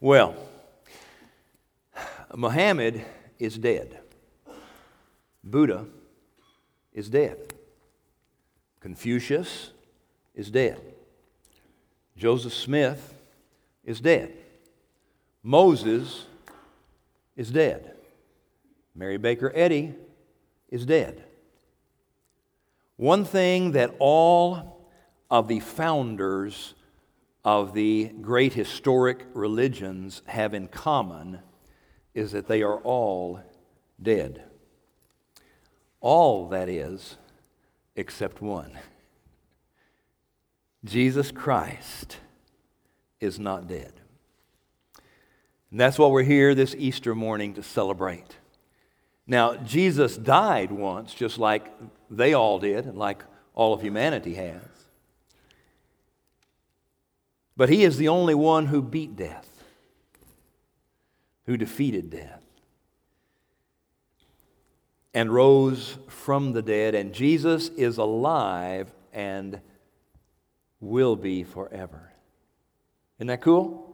Well, Muhammad is dead. Buddha is dead. Confucius is dead. Joseph Smith is dead. Moses is dead. Mary Baker Eddy is dead. One thing that all of the founders of the great historic religions have in common is that they are all dead. All, that is, except one. Jesus Christ is not dead. And that's what we're here this Easter morning to celebrate. Now, Jesus died once, just like they all did, and like all of humanity has. But He is the only one who beat death, who defeated death, and rose from the dead. And Jesus is alive and will be forever. Isn't that cool?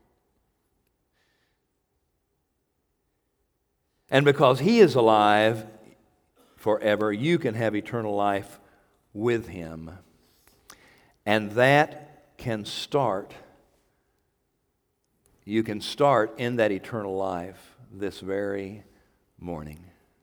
And because He is alive forever, you can have eternal life with Him. And that can start, you can start in that eternal life this very morning.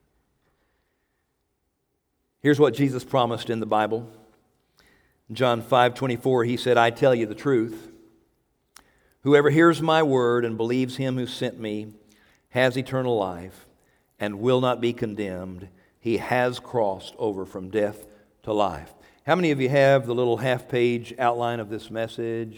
Here's what Jesus promised in the Bible. In John 5:24, He said, "I tell you the truth. Whoever hears my word and believes Him who sent me has eternal life and will not be condemned. He has crossed over from death to life." How many of you have the little half-page outline of this message?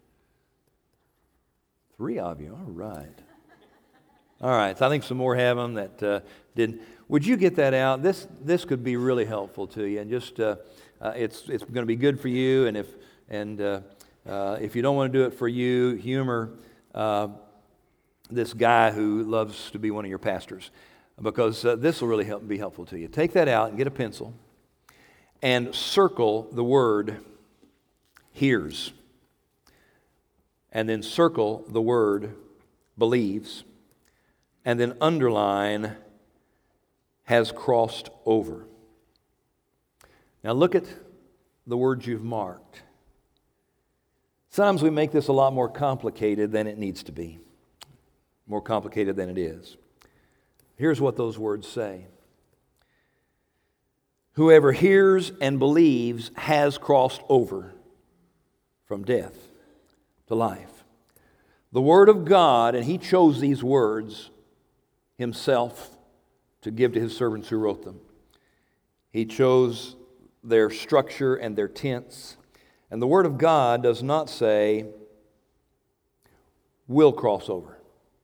3 of you. All right. All right. So I think some more have them that didn't. Would you get that out? This could be really helpful to you, and just it's going to be good for you. And if you don't want to do it for you, humor this guy who loves to be one of your pastors, because this will really be helpful to you. Take that out and get a pencil and circle the word hears. And then circle the word believes. And then underline has crossed over. Now look at the words you've marked. Sometimes we make this a lot more complicated than it needs to be. More complicated than it is. Here's what those words say. Whoever hears and believes has crossed over from death to life. The Word of God, and He chose these words Himself to give to His servants who wrote them. He chose their structure and their tense. And the Word of God does not say, will cross over.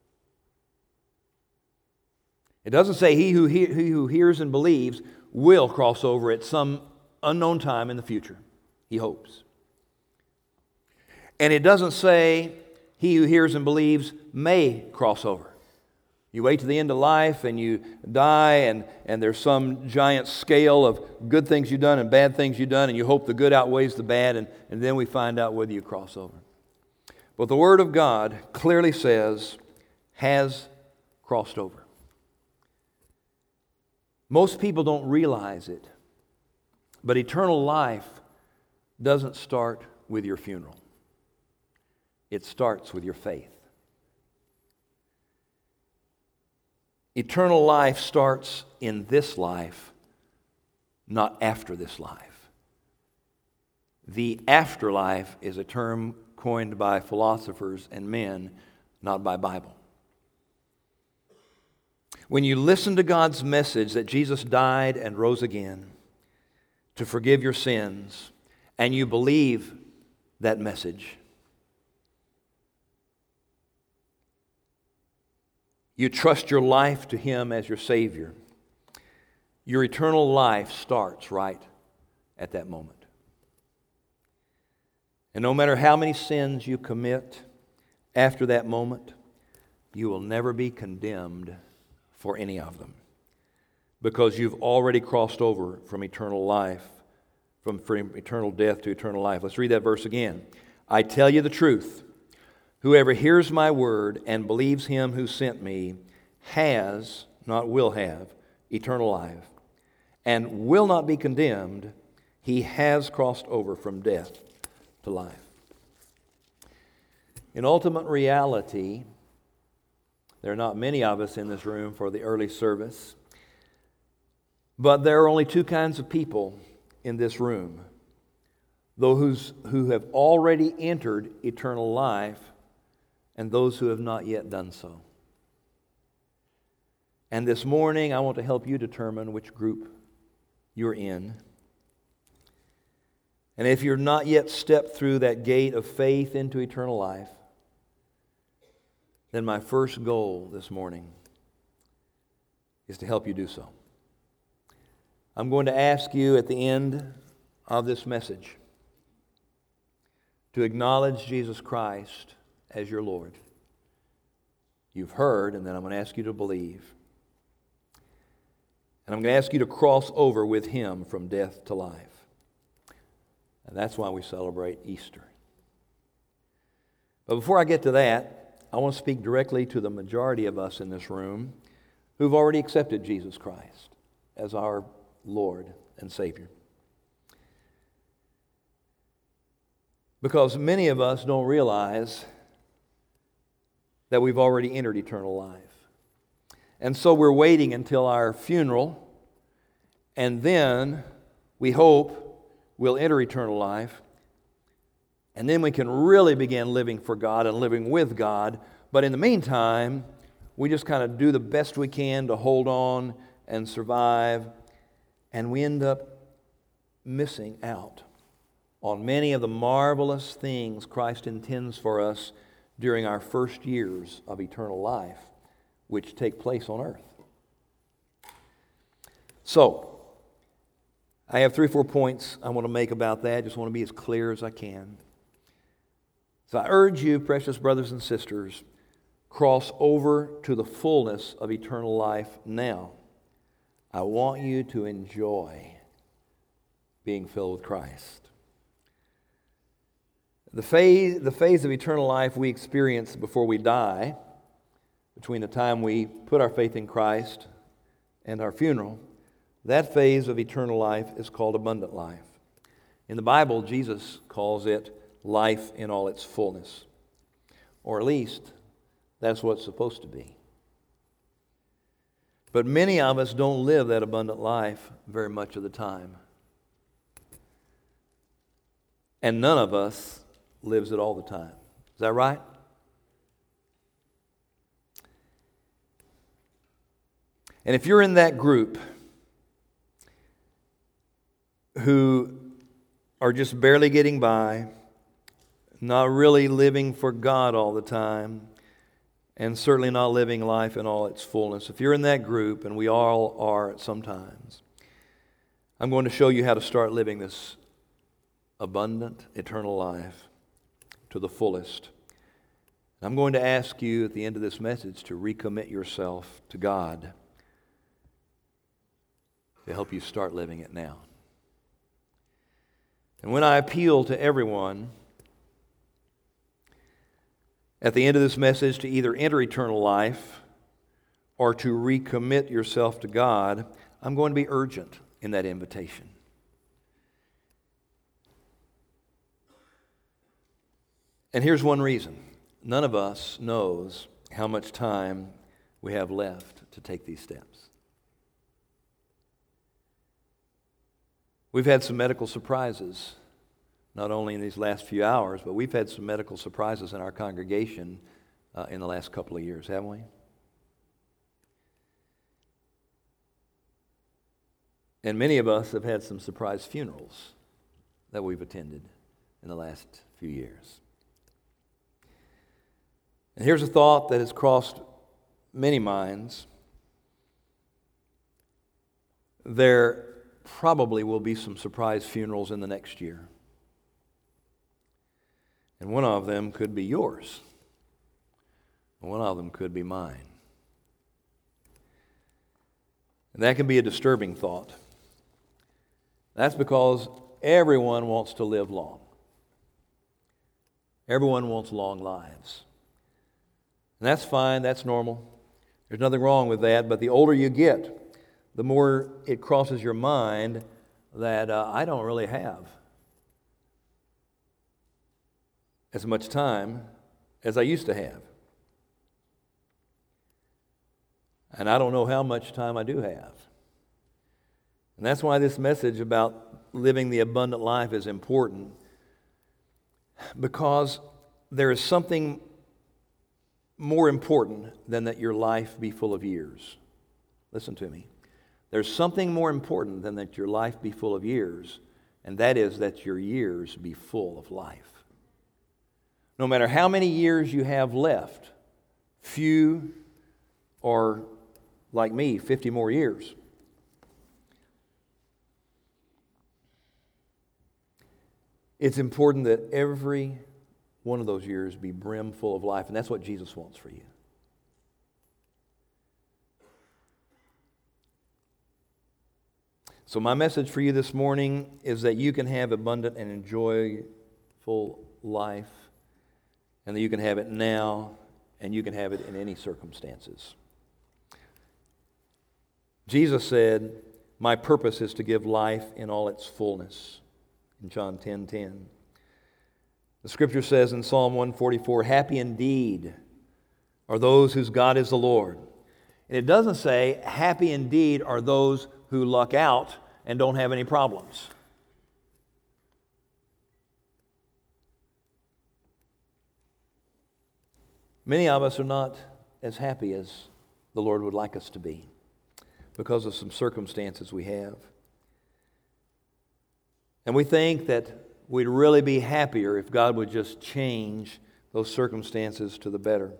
It doesn't say he who hears and believes will cross over at some unknown time in the future. He hopes. And it doesn't say he who hears and believes may cross over. You wait to the end of life and you die and there's some giant scale of good things you've done and bad things you've done, and you hope the good outweighs the bad, and then we find out whether you cross over. But the Word of God clearly says, has crossed over. Most people don't realize it, but eternal life doesn't start with your funeral. It starts with your faith. Eternal life starts in this life, not after this life. The afterlife is a term coined by philosophers and men, not by Bible. When you listen to God's message that Jesus died and rose again to forgive your sins, and you believe that message, you trust your life to Him as your Savior, your eternal life starts right at that moment. And no matter how many sins you commit after that moment, you will never be condemned for any of them, because you've already crossed over from eternal life, from eternal death to eternal life. Let's read that verse again. I tell you the truth. Whoever hears my word and believes him who sent me has, not will have, eternal life, and will not be condemned. He has crossed over from death to life. In ultimate reality, there are not many of us in this room for the early service, but there are only two kinds of people in this room: those who have already entered eternal life and those who have not yet done so. And this morning, I want to help you determine which group you're in. And if you're not yet stepped through that gate of faith into eternal life, then my first goal this morning is to help you do so. I'm going to ask you at the end of this message to acknowledge Jesus Christ as your Lord. You've heard, and then I'm going to ask you to believe. And I'm going to ask you to cross over with Him from death to life. And that's why we celebrate Easter. But before I get to that, I want to speak directly to the majority of us in this room who've already accepted Jesus Christ as our Lord and Savior. Because many of us don't realize that we've already entered eternal life. And so we're waiting until our funeral, and then we hope we'll enter eternal life. And then we can really begin living for God and living with God. But in the meantime, we just kind of do the best we can to hold on and survive. And we end up missing out on many of the marvelous things Christ intends for us during our first years of eternal life, which take place on earth. So, I have 3 or 4 points I want to make about that. I just want to be as clear as I can. So I urge you, precious brothers and sisters, cross over to the fullness of eternal life now. I want you to enjoy being filled with Christ. The phase of eternal life we experience before we die, between the time we put our faith in Christ and our funeral, that phase of eternal life is called abundant life. In the Bible, Jesus calls it life in all its fullness. Or at least, that's what it's supposed to be. But many of us don't live that abundant life very much of the time. And none of us lives it all the time. Is that right? And if you're in that group who are just barely getting by, not really living for God all the time, and certainly not living life in all its fullness, if you're in that group, and we all are at some times, I'm going to show you how to start living this abundant, eternal life to the fullest. I'm going to ask you at the end of this message to recommit yourself to God to help you start living it now. And when I appeal to everyone at the end of this message to either enter eternal life or to recommit yourself to God, I'm going to be urgent in that invitation. And here's one reason. None of us knows how much time we have left to take these steps. We've had some medical surprises, not only in these last few hours, but we've had some medical surprises in our congregation in the last couple of years, haven't we? And many of us have had some surprise funerals that we've attended in the last few years. And here's a thought that has crossed many minds. There probably will be some surprise funerals in the next year. And one of them could be yours. And one of them could be mine. And that can be a disturbing thought. That's because everyone wants to live long. Everyone wants long lives. And that's fine, that's normal. There's nothing wrong with that, but the older you get, the more it crosses your mind that I don't really have as much time as I used to have. And I don't know how much time I do have. And that's why this message about living the abundant life is important, because there is something more important than that your life be full of years. Listen to me. There's something more important than that your life be full of years, and that is that your years be full of life. No matter how many years you have left, few or, like me, 50 more years, it's important that every one of those years be brim full of life, and that's what Jesus wants for you. So my message for you this morning is that you can have abundant and enjoyable life, and that you can have it now, and you can have it in any circumstances. Jesus said, "My purpose is to give life in all its fullness," in John 10:10. The Scripture says in Psalm 144, "Happy indeed are those whose God is the Lord." And it doesn't say, "Happy indeed are those who luck out and don't have any problems." Many of us are not as happy as the Lord would like us to be because of some circumstances we have. And we think that we'd really be happier if God would just change those circumstances to the better.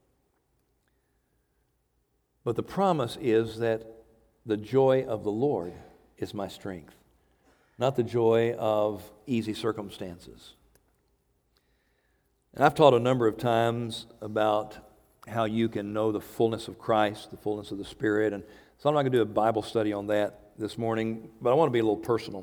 But the promise is that the joy of the Lord is my strength, not the joy of easy circumstances. And I've taught a number of times about how you can know the fullness of Christ, the fullness of the Spirit, and so I'm not going to do a Bible study on that this morning, but I want to be a little personal.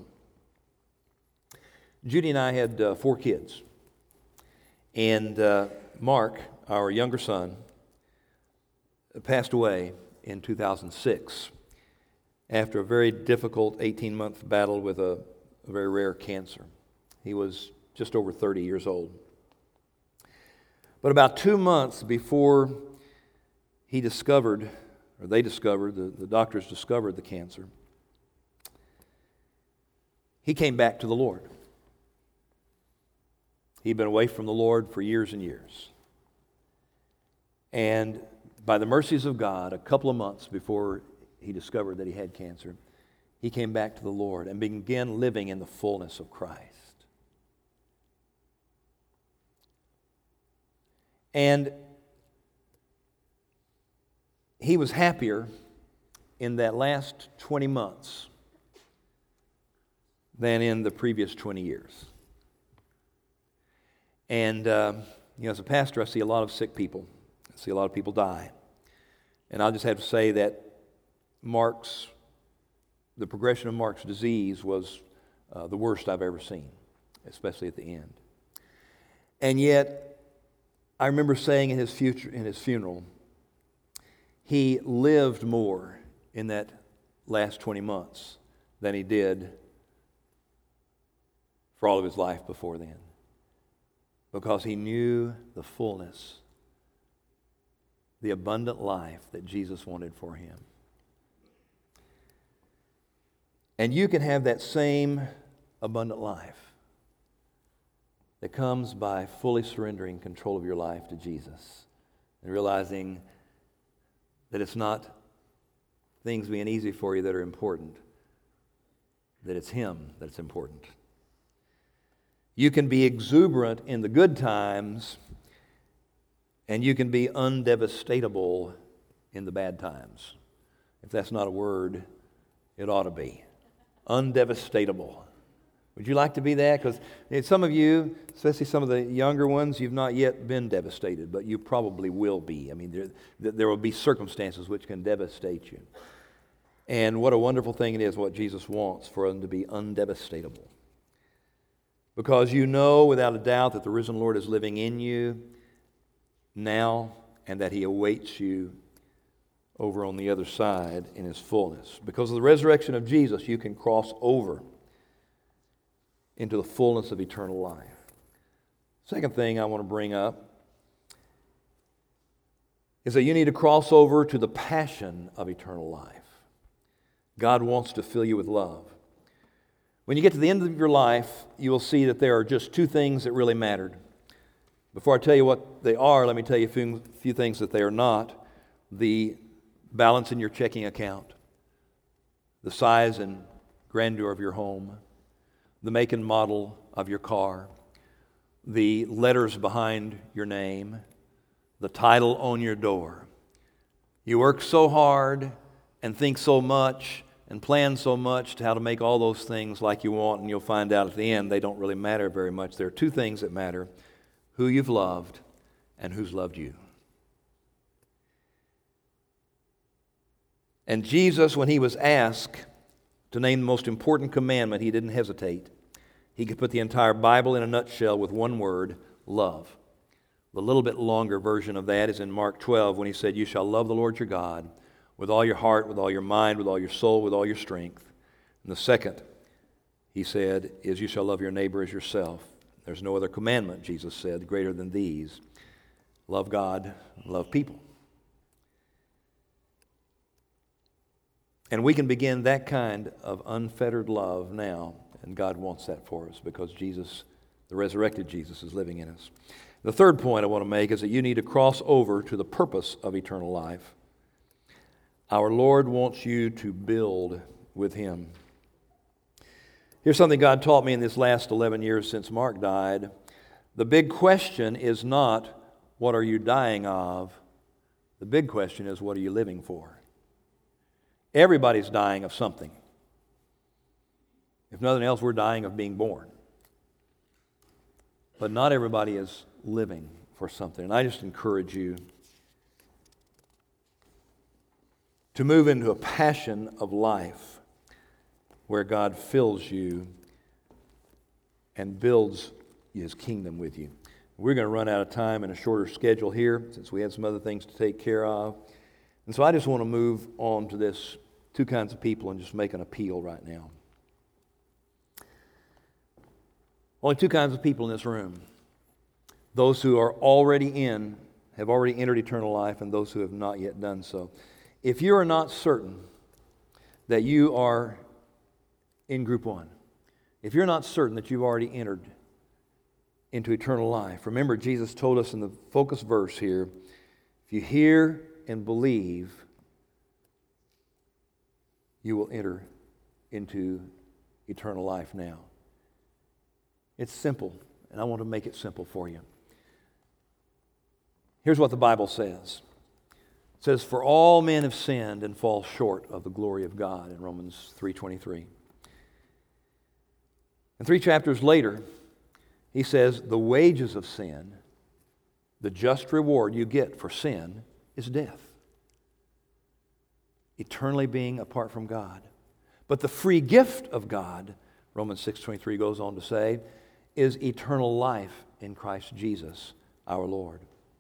Judy and I had 4 kids, and Mark, our younger son, passed away in 2006 after a very difficult 18-month battle with a very rare cancer. He was just over 30 years old. But about 2 months before they discovered, the doctors discovered the cancer, he came back to the Lord. He'd been away from the Lord for years and years. And by the mercies of God, a couple of months before he discovered that he had cancer, he came back to the Lord and began living in the fullness of Christ. And he was happier in that last 20 months than in the previous 20 years. And, as a pastor, I see a lot of sick people. I see a lot of people die. And I'll just have to say that the progression of Mark's disease was the worst I've ever seen, especially at the end. And yet, I remember saying in his funeral, he lived more in that last 20 months than he did for all of his life before then, because he knew the fullness, the abundant life that Jesus wanted for him. And you can have that same abundant life that comes by fully surrendering control of your life to Jesus and realizing that it's not things being easy for you that are important, that it's Him that's important. You can be exuberant in the good times, and you can be undevastatable in the bad times. If that's not a word, it ought to be. Undevastatable. Would you like to be that? Because some of you, especially some of the younger ones, you've not yet been devastated, but you probably will be. I mean, there will be circumstances which can devastate you. And what a wonderful thing it is, what Jesus wants, for them to be undevastatable. Because you know without a doubt that the risen Lord is living in you now and that He awaits you over on the other side in His fullness. Because of the resurrection of Jesus, you can cross over into the fullness of eternal life. Second thing I want to bring up is that you need to cross over to the passion of eternal life. God wants to fill you with love. When you get to the end of your life, you will see that there are just two things that really mattered. Before I tell you what they are, let me tell you a few things that they are not. The balance in your checking account, the size and grandeur of your home, the make and model of your car, the letters behind your name, the title on your door. You work so hard and think so much and plan so much to how to make all those things like you want, and you'll find out at the end they don't really matter very much. There are two things that matter: who you've loved and who's loved you. And Jesus, when He was asked to name the most important commandment, He didn't hesitate. He could put the entire Bible in a nutshell with one word: love. The little bit longer version of that is in Mark 12 when He said, "You shall love the Lord your God with all your heart, with all your mind, with all your soul, with all your strength." And the second, He said, is you shall love your neighbor as yourself. There's no other commandment, Jesus said, greater than these. Love God, love people. And we can begin that kind of unfettered love now, and God wants that for us because Jesus, the resurrected Jesus, is living in us. The third point I want to make is that you need to cross over to the purpose of eternal life. Our Lord wants you to build with Him. Here's something God taught me in this last 11 years since Mark died. The big question is not, what are you dying of? The big question is, what are you living for? Everybody's dying of something. If nothing else, we're dying of being born. But not everybody is living for something. And I just encourage you to move into a passion of life where God fills you and builds His kingdom with you. We're going to run out of time in a shorter schedule here since we had some other things to take care of. And so I just want to move on to this two kinds of people and just make an appeal right now. Only two kinds of people in this room. Those who are have already entered eternal life, and those who have not yet done so. If you are not certain that you are in group one, if you're not certain that you've already entered into eternal life, remember Jesus told us in the focus verse here, if you hear and believe, you will enter into eternal life now. It's simple, and I want to make it simple for you. Here's what the Bible says. It says, "For all men have sinned and fall short of the glory of God," in Romans 3:23. And 3 chapters later, he says, the wages of sin, the just reward you get for sin, is death. Eternally being apart from God. But the free gift of God, Romans 6:23 goes on to say, is eternal life in Christ Jesus our Lord.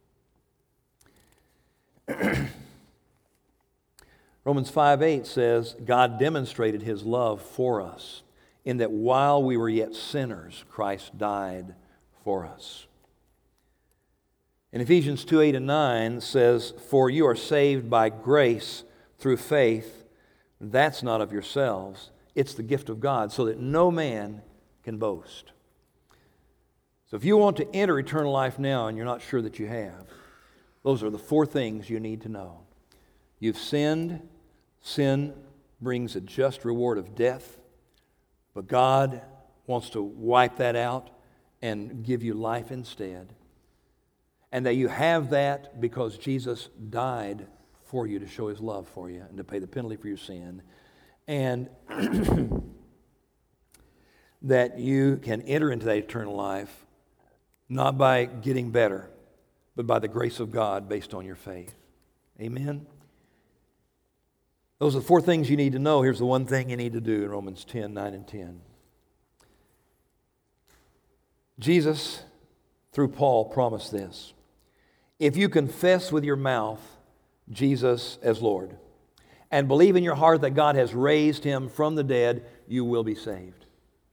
Romans 5:8 says, God demonstrated His love for us in that while we were yet sinners, Christ died for us. And Ephesians 2:8 and 9 says, for you are saved by grace through faith. That's not of yourselves. It's the gift of God, so that no man can boast. So if you want to enter eternal life now and you're not sure that you have, those are the 4 things you need to know. You've sinned. Sin brings a just reward of death, but God wants to wipe that out and give you life instead. And that you have that because Jesus died for you to show His love for you and to pay the penalty for your sin. And that you can enter into that eternal life not by getting better, but by the grace of God based on your faith. Amen? Those are the 4 things you need to know. Here's the one thing you need to do in Romans 10:9 and 10. Jesus, through Paul, promised this. If you confess with your mouth Jesus as Lord and believe in your heart that God has raised him from the dead, you will be saved.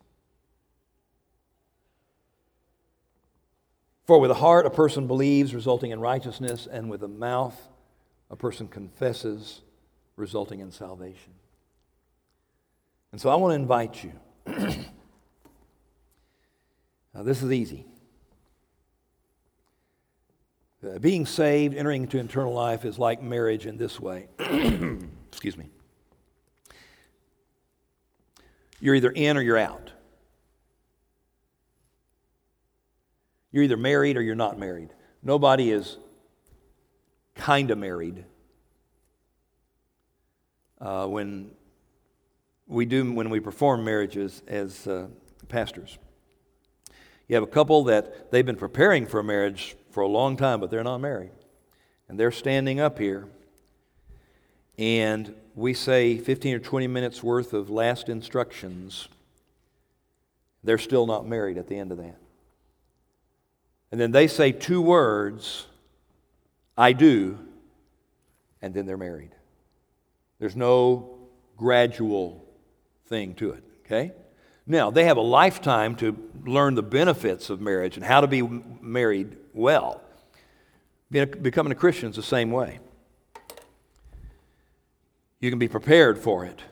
For with the heart a person believes, resulting in righteousness, and with the mouth a person confesses, resulting in salvation. And so I want to invite you. Now, this is easy. Being saved, entering into eternal life is like marriage in this way. Excuse me. You're either in or you're out. You're either married or you're not married. Nobody is kind of married. When we perform marriages as pastors. You have a couple that they've been preparing for a marriage for a long time, but they're not married. And they're standing up here, and we say 15 or 20 minutes worth of last instructions. They're still not married at the end of that. And then they say 2 words, I do, and then they're married. There's no gradual thing to it, okay? Now, they have a lifetime to learn the benefits of marriage and how to be married well. Becoming a Christian is the same way. You can be prepared for it.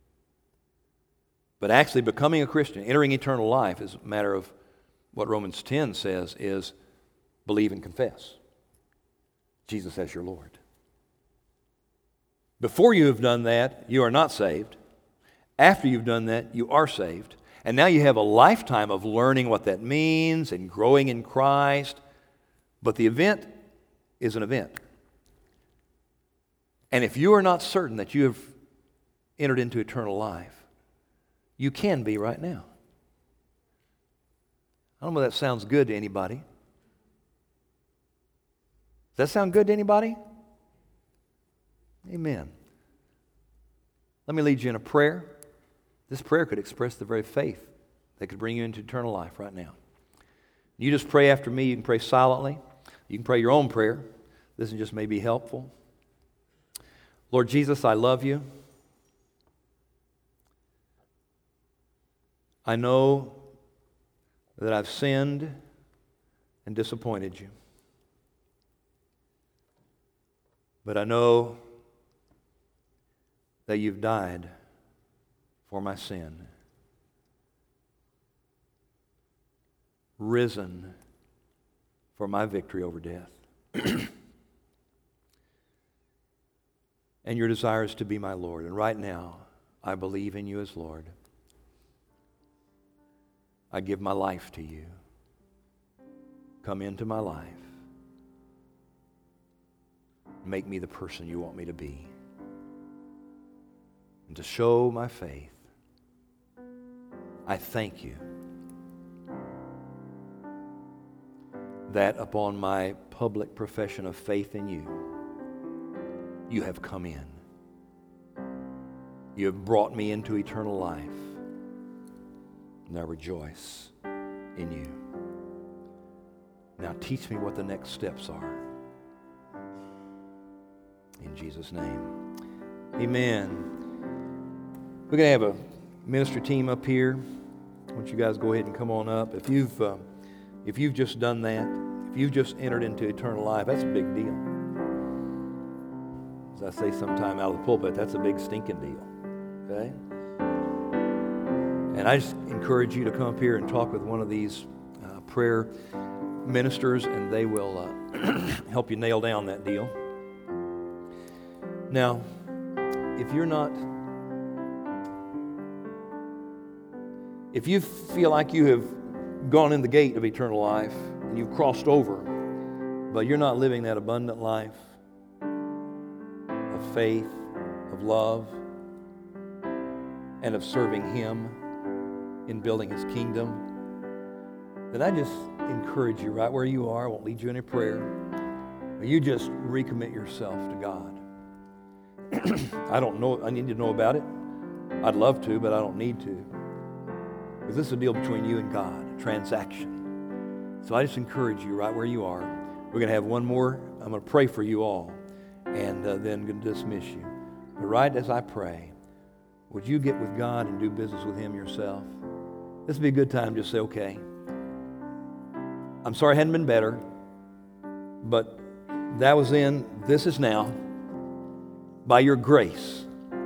But actually becoming a Christian, entering eternal life, is a matter of what Romans 10 says is believe and confess Jesus as your Lord. Before you have done that, you are not saved. After you've done that, you are saved. And now you have a lifetime of learning what that means and growing in Christ. But the event is an event. And if you are not certain that you have entered into eternal life, you can be right now. I don't know if that sounds good to anybody. Does that sound good to anybody? Amen. Let me lead you in a prayer. This prayer could express the very faith that could bring you into eternal life right now. You just pray after me. You can pray silently. You can pray your own prayer. This just may be helpful. Lord Jesus, I love you. I know that I've sinned and disappointed you. But I know that you've died for my sin, risen for my victory over death. And your desire is to be my Lord. And right now, I believe in you as Lord. I give my life to you. Come into my life. Make me the person you want me to be. And to show my faith, I thank you that upon my public profession of faith in you, you have come in. You have brought me into eternal life. And I rejoice in you. Now teach me what the next steps are. In Jesus' name. Amen. We're going to have a ministry team up here. I want you guys to go ahead and come on up. If you've just done that, if you've just entered into eternal life, that's a big deal. As I say sometime out of the pulpit, that's a big stinking deal. Okay? And I just encourage you to come up here and talk with one of these prayer ministers, and they will help you nail down that deal. Now, if you feel like you have gone in the gate of eternal life and you've crossed over, but you're not living that abundant life of faith, of love, and of serving Him in building His kingdom, then I just encourage you right where you are. I won't lead you in a prayer. But you just recommit yourself to God. I don't know. I need to know about it. I'd love to, but I don't need to. Because this is a deal between you and God, a transaction. So I just encourage you right where you are, We're going to have one more. I'm going to pray for you all, and then going to dismiss you. But right as I pray, would you get with God and do business with Him yourself? This would be a good time to just say, okay, I'm sorry I hadn't been better, but that was then, this is now. By your grace,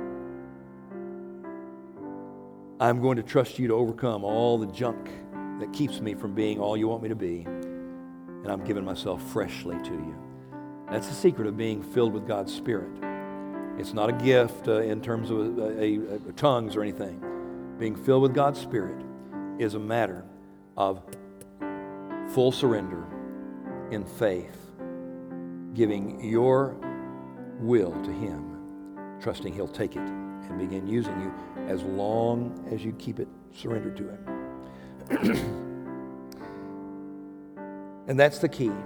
I'm going to trust you to overcome all the junk that keeps me from being all you want me to be, and I'm giving myself freshly to you. That's the secret of being filled with God's Spirit. It's not a gift in terms of tongues or anything. Being filled with God's Spirit is a matter of full surrender in faith, giving your will to Him, trusting He'll take it and begin using you as long as you keep it surrendered to Him. And that's the key.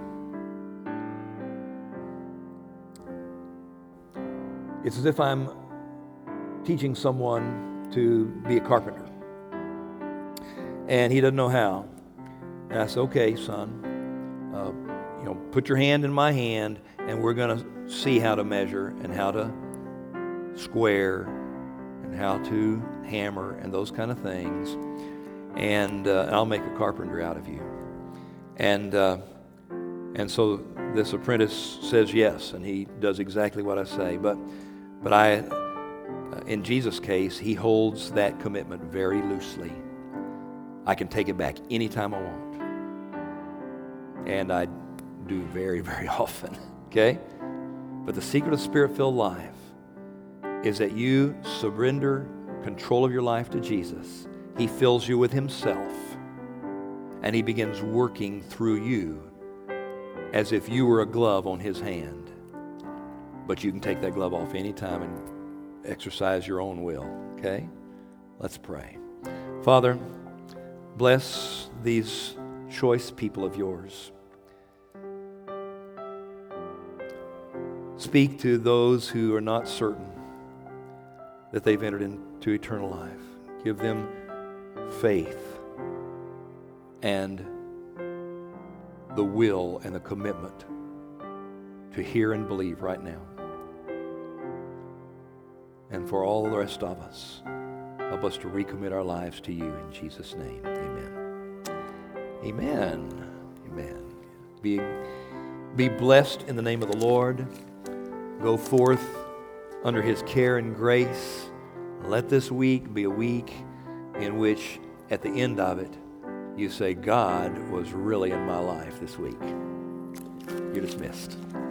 It's as if I'm teaching someone to be a carpenter, and he doesn't know how. And I say, okay, son, put your hand in my hand, and we're going to see how to measure and how to square and how to hammer and those kind of things. And I'll make a carpenter out of you. And so this apprentice says yes, and he does exactly what I say. But I, in Jesus' case, he holds that commitment very loosely. I can take it back anytime I want. And I do very, very often, okay? But the secret of Spirit-filled life is that you surrender control of your life to Jesus. He fills you with Himself, and He begins working through you as if you were a glove on His hand. But you can take that glove off anytime and exercise your own will, okay? Let's pray. Father, bless these choice people of yours. Speak to those who are not certain that they've entered into eternal life. Give them faith and the will and the commitment to hear and believe right now. And for all the rest of us, help us to recommit our lives to you in Jesus' name. Amen. Amen. Amen. Be blessed in the name of the Lord. Go forth under His care and grace. Let this week be a week in which, at the end of it, you say, God was really in my life this week. You're dismissed.